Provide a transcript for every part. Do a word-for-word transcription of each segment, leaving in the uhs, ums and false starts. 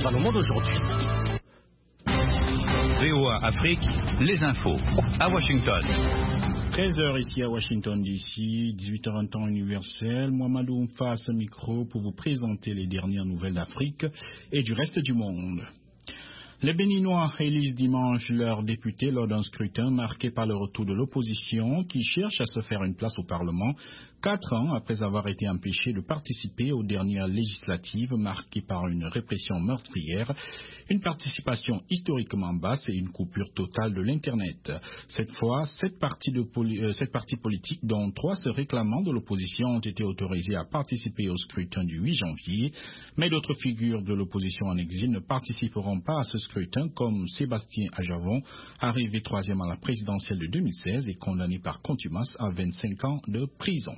dans le monde aujourd'hui. V O A Afrique, les infos, à Washington. treize heures ici à Washington D C, dix-huit heures en temps universel. Mohamedou Oumfa à ce micro pour vous présenter les dernières nouvelles d'Afrique et du reste du monde. Les Béninois élisent dimanche leurs députés lors d'un scrutin marqué par le retour de l'opposition qui cherche à se faire une place au Parlement, quatre ans après avoir été empêchés de participer aux dernières législatives marquées par une répression meurtrière, une participation historiquement basse et une coupure totale de l'Internet. Cette fois, sept partis, de poli- euh, sept partis politiques, dont trois se réclamant de l'opposition, ont été autorisés à participer au scrutin du huit janvier, mais d'autres figures de l'opposition en exil ne participeront pas à ce scrutin, comme Sébastien Ajavon, arrivé troisième à la présidentielle de deux mille seize et condamné par contumace à vingt-cinq ans de prison.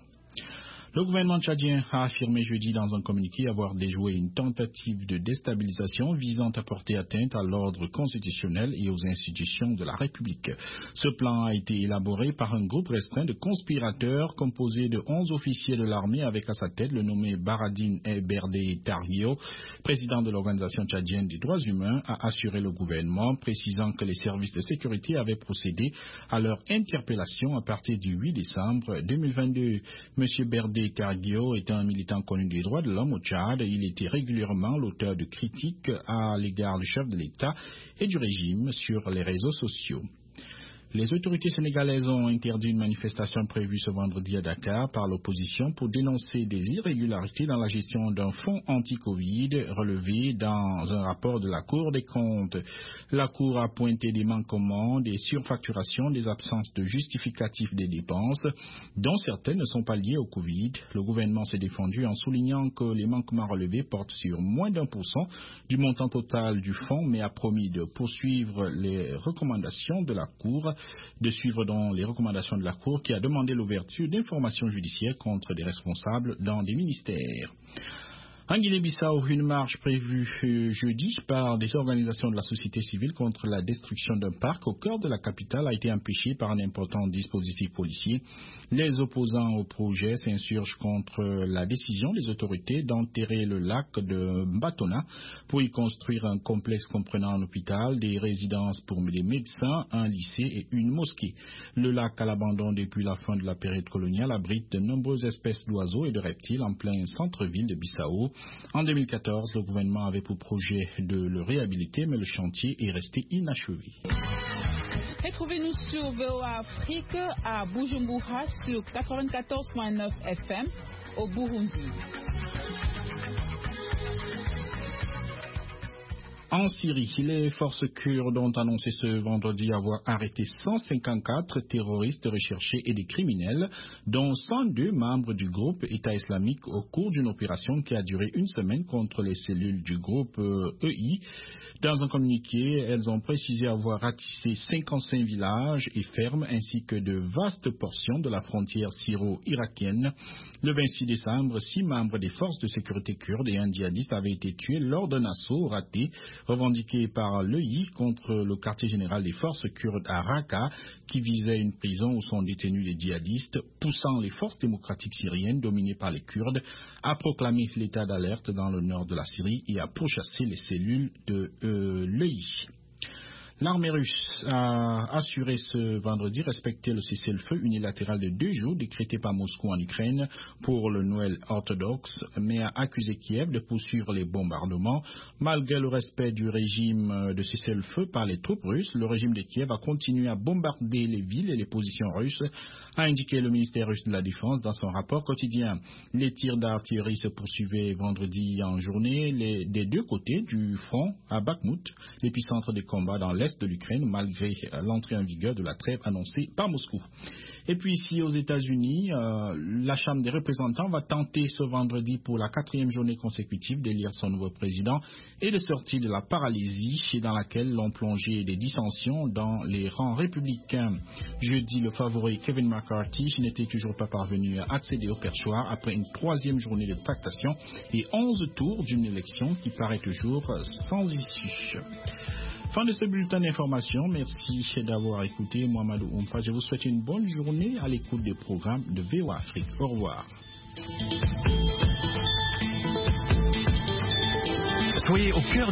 Le gouvernement tchadien a affirmé jeudi dans un communiqué avoir déjoué une tentative de déstabilisation visant à porter atteinte à l'ordre constitutionnel et aux institutions de la République. Ce plan a été élaboré par un groupe restreint de conspirateurs composé de onze officiers de l'armée avec à sa tête le nommé Baradine Berdé Targuio, président de l'Organisation tchadienne des droits humains, a assuré le gouvernement, précisant que les services de sécurité avaient procédé à leur interpellation à partir du huit décembre deux mille vingt-deux. Monsieur Berdé Targuio est un militant connu des droits de l'homme au Tchad. Il était régulièrement l'auteur de critiques à l'égard du chef de l'État et du régime sur les réseaux sociaux. Les autorités sénégalaises ont interdit une manifestation prévue ce vendredi à Dakar par l'opposition pour dénoncer des irrégularités dans la gestion d'un fonds anti-Covid relevé dans un rapport de la Cour des comptes. La Cour a pointé des manquements, des surfacturations, des absences de justificatifs des dépenses, dont certaines ne sont pas liées au Covid. Le gouvernement s'est défendu en soulignant que les manquements relevés portent sur moins d'un pour cent du montant total du fonds, mais a promis de poursuivre les recommandations de la Cour. de suivre dans les recommandations de la Cour qui a demandé l'ouverture d'informations judiciaires contre des responsables dans des ministères. En Guinée-Bissau, une marche prévue euh, jeudi par des organisations de la société civile contre la destruction d'un parc au cœur de la capitale a été empêchée par un important dispositif policier. Les opposants au projet s'insurgent contre la décision des autorités d'enterrer le lac de Mbatona pour y construire un complexe comprenant un hôpital, des résidences pour les médecins, un lycée et une mosquée. Le lac à l'abandon depuis la fin de la période coloniale abrite de nombreuses espèces d'oiseaux et de reptiles en plein centre-ville de Bissau. En deux mille quatorze, le gouvernement avait pour projet de le réhabiliter, mais le chantier est resté inachevé. Retrouvez-nous sur V O A Afrique à Bujumbura sur quatre-vingt-quatorze virgule neuf F M au Burundi. En Syrie, les forces kurdes ont annoncé ce vendredi avoir arrêté cent cinquante-quatre terroristes recherchés et des criminels, dont cent deux membres du groupe État islamique au cours d'une opération qui a duré une semaine contre les cellules du groupe E I. Dans un communiqué, elles ont précisé avoir ratissé cinquante-cinq villages et fermes ainsi que de vastes portions de la frontière syro-irakienne. Le vingt-six décembre, six membres des forces de sécurité kurdes et un djihadiste avaient été tués lors d'un assaut raté revendiqué par l'E I contre le quartier général des forces kurdes à Raqqa qui visait une prison où sont détenus les djihadistes, poussant les forces démocratiques syriennes dominées par les Kurdes à proclamer l'état d'alerte dans le nord de la Syrie et à pourchasser les cellules de euh, l'E I. L'armée russe a assuré ce vendredi respecter le cessez-le-feu unilatéral de deux jours décrété par Moscou en Ukraine pour le Noël orthodoxe, mais a accusé Kiev de poursuivre les bombardements. Malgré le respect du régime de cessez-le-feu par les troupes russes, le régime de Kiev a continué à bombarder les villes et les positions russes, a indiqué le ministère russe de la Défense dans son rapport quotidien. Les tirs d'artillerie se poursuivaient vendredi en journée les, des deux côtés du front à Bakhmut, l'épicentre des combats dans l'est de l'Ukraine, malgré l'entrée en vigueur de la trêve annoncée par Moscou. Et puis ici aux États-Unis, euh, la Chambre des représentants va tenter ce vendredi pour la quatrième journée consécutive d'élire son nouveau président et de sortir de la paralysie dans laquelle l'ont plongé des dissensions dans les rangs républicains. Jeudi, le favori Kevin McCarthy n'était toujours pas parvenu à accéder au perchoir après une troisième journée de tractation et onze tours d'une élection qui paraît toujours sans issue. Fin de ce bulletin d'information. Merci d'avoir écouté Mohamedou Oumfa. Je vous souhaite une bonne journée à l'écoute des programmes de V O A Afrique. Au revoir. Soyez au cœur